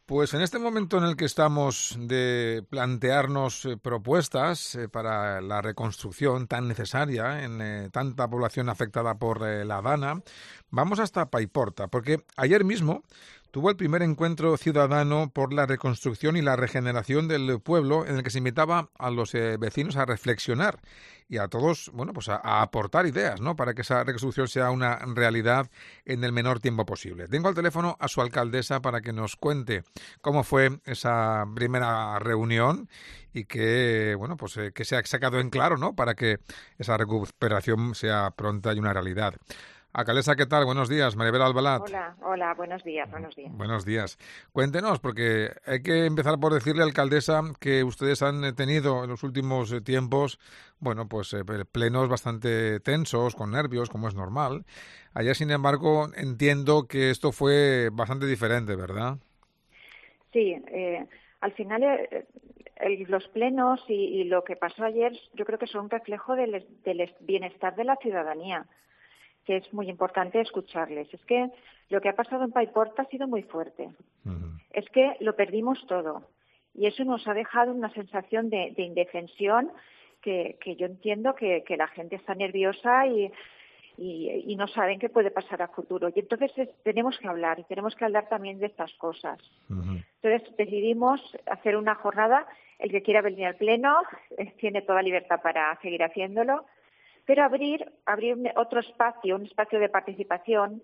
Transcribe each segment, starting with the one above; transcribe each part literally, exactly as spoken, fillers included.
Pues en este momento en el que estamos de plantearnos eh, propuestas eh, para la reconstrucción tan necesaria en eh, tanta población afectada por eh, la Dana, vamos hasta Paiporta, porque ayer mismo tuvo el primer encuentro ciudadano por la reconstrucción y la regeneración del pueblo, en el que se invitaba a los eh, vecinos a reflexionar y a todos, bueno, pues a, a aportar ideas, ¿no?, para que esa reconstrucción sea una realidad en el menor tiempo posible. Tengo al teléfono a su alcaldesa para que nos cuente cómo fue esa primera reunión y que, bueno, pues eh, que se ha sacado en claro, ¿no?, para que esa recuperación sea pronta y una realidad. Alcaldesa, ¿qué tal? Buenos días, Maribel Albalat. Hola, hola, buenos días, buenos días. Buenos días. Cuéntenos, porque hay que empezar por decirle, alcaldesa, que ustedes han tenido en los últimos tiempos, bueno, pues eh, plenos bastante tensos, con nervios, como es normal. Ayer, sin embargo, entiendo que esto fue bastante diferente, ¿verdad? Sí, eh, al final eh, el, los plenos y, y lo que pasó ayer yo creo que son un reflejo del, del bienestar de la ciudadanía, que es muy importante escucharles. Es que lo que ha pasado en Paiporta ha sido muy fuerte. Uh-huh. Es que lo perdimos todo y eso nos ha dejado una sensación de, de indefensión que, que yo entiendo que, que la gente está nerviosa y Y, y no saben qué puede pasar a futuro. Y entonces es, tenemos que hablar, y tenemos que hablar también de estas cosas. Uh-huh. Entonces decidimos hacer una jornada, el que quiera venir al pleno eh, tiene toda libertad para seguir haciéndolo, pero abrir, abrir otro espacio, un espacio de participación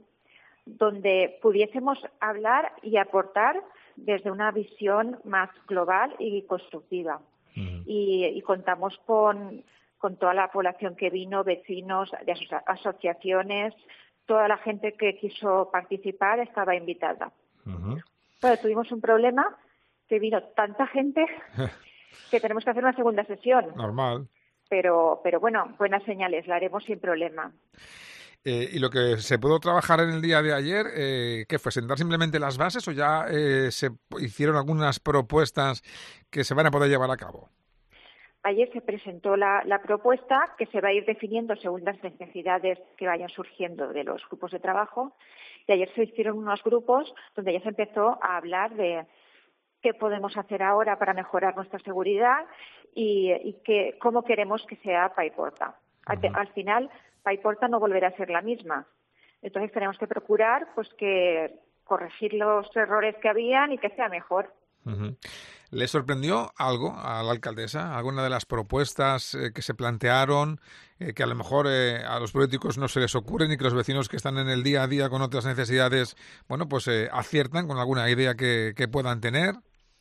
donde pudiésemos hablar y aportar desde una visión más global y constructiva. Uh-huh. Y, y contamos con... con toda la población que vino, vecinos, de aso- asociaciones, toda la gente que quiso participar estaba invitada. Uh-huh. Pero tuvimos un problema, que vino tanta gente que tenemos que hacer una segunda sesión. Normal. Pero, pero bueno, buenas señales, la haremos sin problema. Eh, ¿Y lo que se pudo trabajar en el día de ayer, eh, qué fue? ¿Sentar simplemente las bases o ya eh, se hicieron algunas propuestas que se van a poder llevar a cabo? Ayer se presentó la, la propuesta que se va a ir definiendo según las necesidades que vayan surgiendo de los grupos de trabajo. Y ayer se hicieron unos grupos donde ya se empezó a hablar de qué podemos hacer ahora para mejorar nuestra seguridad y, y que, cómo queremos que sea Paiporta. Uh-huh. Al, al final, Paiporta no volverá a ser la misma. Entonces tenemos que procurar pues que corregir los errores que habían y que sea mejor. Uh-huh. ¿Le sorprendió algo a la alcaldesa? ¿Alguna de las propuestas eh, que se plantearon, eh, que a lo mejor eh, a los políticos no se les ocurren y que los vecinos que están en el día a día con otras necesidades, bueno, pues eh, aciertan con alguna idea que, que puedan tener?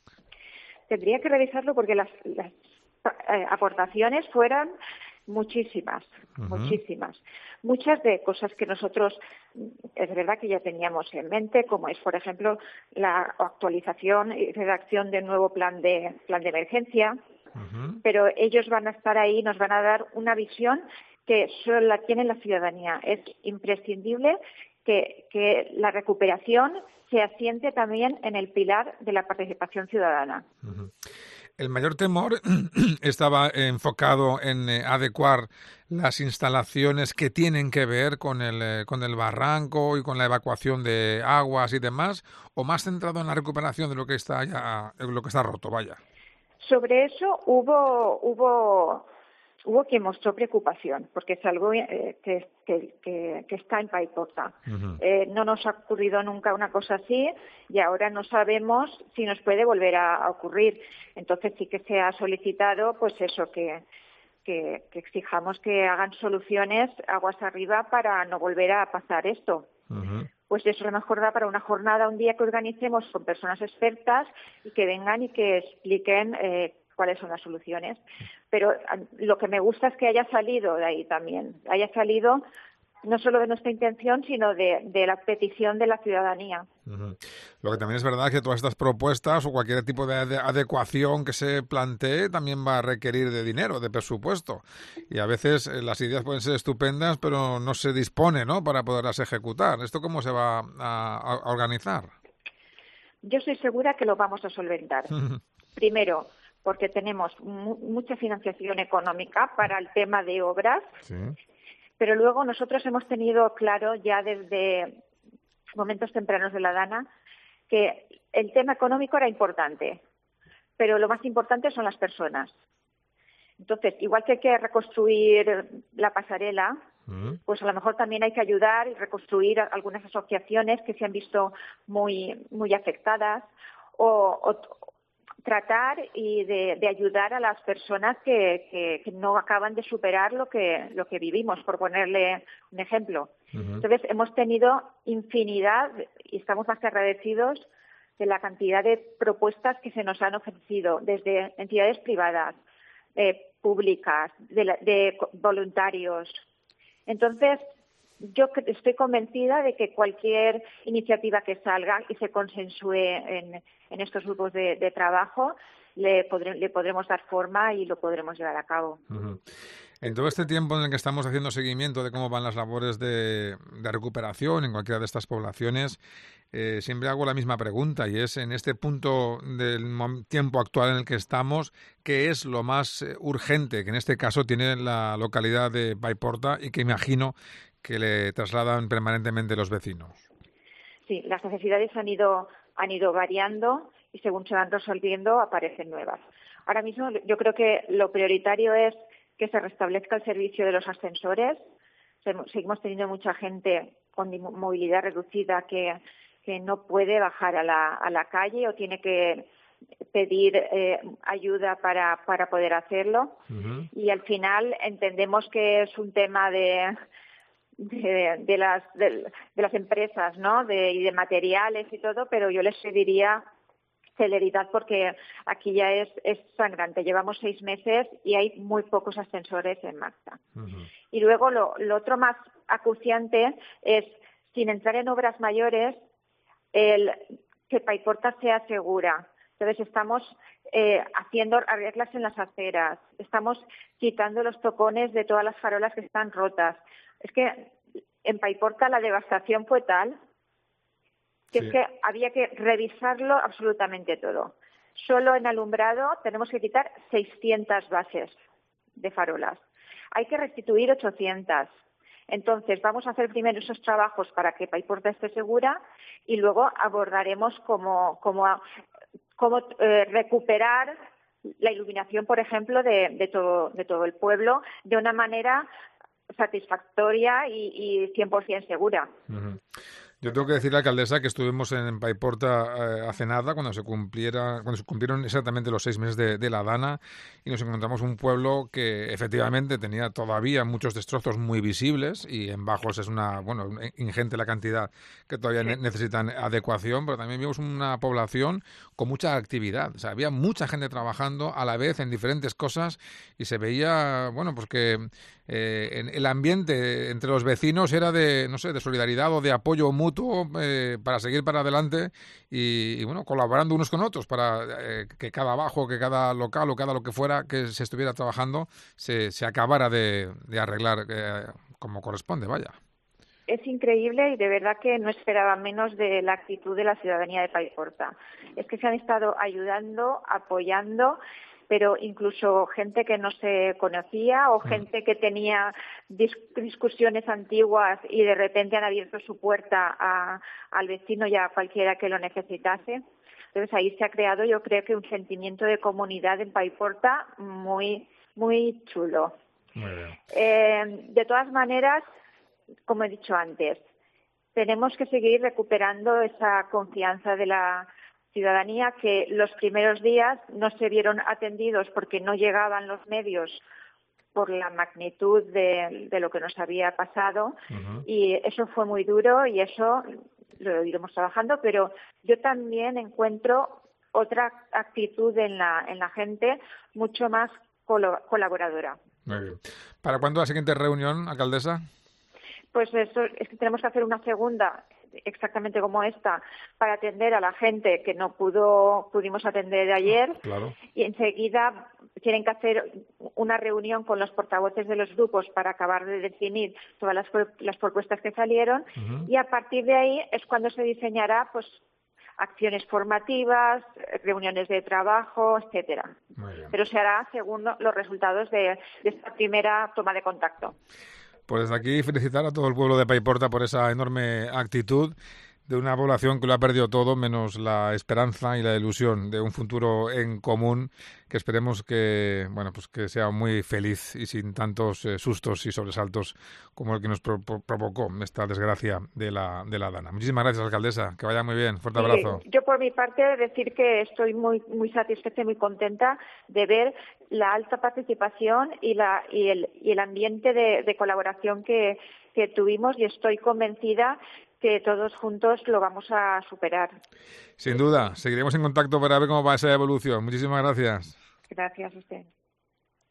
Tendría que revisarlo porque las, las eh, aportaciones fueron muchísimas, uh-huh. muchísimas. Muchas de cosas que nosotros, es verdad que ya teníamos en mente, como es, por ejemplo, la actualización y redacción del nuevo plan de, plan de emergencia, uh-huh. pero ellos van a estar ahí, nos van a dar una visión que solo la tiene la ciudadanía. Es imprescindible que, que la recuperación se asiente también en el pilar de la participación ciudadana. Uh-huh. El mayor temor estaba enfocado en eh, adecuar las instalaciones que tienen que ver con el, eh, con el barranco y con la evacuación de aguas y demás, o más centrado en la recuperación de lo que está ya, lo que está roto, vaya. Sobre eso hubo hubo hubo quien mostró preocupación, porque es algo eh, que, que, que, que está en Paiporta. Uh-huh. Eh, no nos ha ocurrido nunca una cosa así y ahora no sabemos si nos puede volver a, a ocurrir. Entonces sí que se ha solicitado, pues eso, que, que, que exijamos que hagan soluciones aguas arriba para no volver a pasar esto. Uh-huh. Pues eso a lo mejor da para una jornada, un día que organicemos con personas expertas y que vengan y que expliquen eh, cuáles son las soluciones. Pero lo que me gusta es que haya salido de ahí también, haya salido no solo de nuestra intención, sino de, de la petición de la ciudadanía. Uh-huh. Lo que también es verdad es que todas estas propuestas o cualquier tipo de ade- adecuación que se plantee también va a requerir de dinero, de presupuesto. Y a veces eh, las ideas pueden ser estupendas, pero no se dispone, ¿no?, para poderlas ejecutar. ¿Esto cómo se va a, a organizar? Yo estoy segura que lo vamos a solventar. Primero, porque tenemos mu- mucha financiación económica para el tema de obras, sí. Pero luego nosotros hemos tenido claro ya desde momentos tempranos de la Dana que el tema económico era importante, pero lo más importante son las personas. Entonces, igual que hay que reconstruir la pasarela, uh-huh. pues a lo mejor también hay que ayudar y reconstruir algunas asociaciones que se han visto muy, muy afectadas, o, o tratar y de, de ayudar a las personas que, que, que no acaban de superar lo que, lo que vivimos, por ponerle un ejemplo. Uh-huh. Entonces, hemos tenido infinidad y estamos más que agradecidos de la cantidad de propuestas que se nos han ofrecido desde entidades privadas, eh, públicas, de, la, de voluntarios. Entonces, yo estoy convencida de que cualquier iniciativa que salga y se consensúe en, en estos grupos de, de trabajo, le, podré, le podremos dar forma y lo podremos llevar a cabo. Uh-huh. En todo este tiempo en el que estamos haciendo seguimiento de cómo van las labores de, de recuperación en cualquiera de estas poblaciones, eh, siempre hago la misma pregunta, y es, en este punto del tiempo actual en el que estamos, ¿qué es lo más urgente que en este caso tiene la localidad de Paiporta y que imagino que le trasladan permanentemente los vecinos? Sí, las necesidades han ido, han ido variando y según se van resolviendo aparecen nuevas. Ahora mismo yo creo que lo prioritario es que se restablezca el servicio de los ascensores. Seguimos teniendo mucha gente con movilidad reducida que, que no puede bajar a la, a la calle o tiene que pedir eh, ayuda para, para poder hacerlo. Uh-huh. Y al final entendemos que es un tema de... De, de las de, de las empresas, ¿no? De, y de materiales y todo, pero yo les pediría celeridad porque aquí ya es, es sangrante. Llevamos seis meses y hay muy pocos ascensores en marcha. Uh-huh. Y luego lo, lo otro más acuciante es, sin entrar en obras mayores, el que Paiporta sea segura. Entonces estamos eh, haciendo arreglas en las aceras, estamos quitando los tocones de todas las farolas que están rotas. Es que en Paiporta la devastación fue tal que sí. es que había que revisarlo absolutamente todo. Solo en alumbrado tenemos que quitar seiscientas bases de farolas. Hay que restituir ochocientas. Entonces vamos a hacer primero esos trabajos para que Paiporta esté segura y luego abordaremos cómo, cómo, cómo eh, recuperar la iluminación, por ejemplo, de, de, todo, de todo el pueblo de una manera satisfactoria y, y cien por ciento segura. Uh-huh. Yo tengo que decir, alcaldesa, que estuvimos en Paiporta eh, hace nada, cuando se cumpliera, cuando se cumplieron exactamente los seis meses de, de la Dana, y nos encontramos un pueblo que efectivamente tenía todavía muchos destrozos muy visibles, y en Bajos es una, bueno, ingente la cantidad que todavía ne- necesitan adecuación, pero también vimos una población con mucha actividad. O sea, había mucha gente trabajando a la vez en diferentes cosas, y se veía, bueno, pues que eh, en el ambiente entre los vecinos era de, no sé, de solidaridad o de apoyo mutuo Eh, para seguir para adelante y, y bueno, colaborando unos con otros para eh, que cada bajo, que cada local o cada lo que fuera que se estuviera trabajando se, se acabara de, de arreglar eh, como corresponde, vaya. Es increíble y de verdad que no esperaba menos de la actitud de la ciudadanía de Paiporta. Es que se han estado ayudando, apoyando, pero incluso gente que no se conocía o gente que tenía dis- discusiones antiguas y de repente han abierto su puerta a, al vecino y a cualquiera que lo necesitase. Entonces ahí se ha creado, yo creo que un sentimiento de comunidad en Paiporta muy, muy chulo. Muy bien. Eh, de todas maneras, como he dicho antes, tenemos que seguir recuperando esa confianza de la ciudadanía, que los primeros días no se vieron atendidos porque no llegaban los medios por la magnitud de, de lo que nos había pasado. Uh-huh. Y eso fue muy duro y eso lo iremos trabajando, pero yo también encuentro otra actitud en la, en la gente mucho más colo- colaboradora. Muy bien. ¿Para cuándo la siguiente reunión, alcaldesa? Pues eso, es que tenemos que hacer una segunda exactamente como esta para atender a la gente que no pudo pudimos atender ayer. Claro. Y enseguida tienen que hacer una reunión con los portavoces de los grupos para acabar de definir todas las, las propuestas que salieron. Uh-huh. Y a partir de ahí es cuando se diseñará pues acciones formativas, reuniones de trabajo, etcétera. Pero se hará según los resultados de, de esta primera toma de contacto. Pues desde aquí felicitar a todo el pueblo de Paiporta por esa enorme actitud. de una población que lo ha perdido todo, menos la esperanza y la ilusión de un futuro en común que esperemos que, bueno, pues que sea muy feliz y sin tantos eh, sustos y sobresaltos como el que nos pro provocó esta desgracia de la, de la Dana. Muchísimas gracias, alcaldesa. Que vaya muy bien. Fuerte Sí, abrazo. yo por mi parte decir que estoy muy muy satisfecha y muy contenta de ver la alta participación y la y el y el ambiente de, de colaboración que, que tuvimos, y estoy convencida que todos juntos lo vamos a superar. Sin duda, seguiremos en contacto para ver cómo va esa evolución. Muchísimas gracias. Gracias a usted.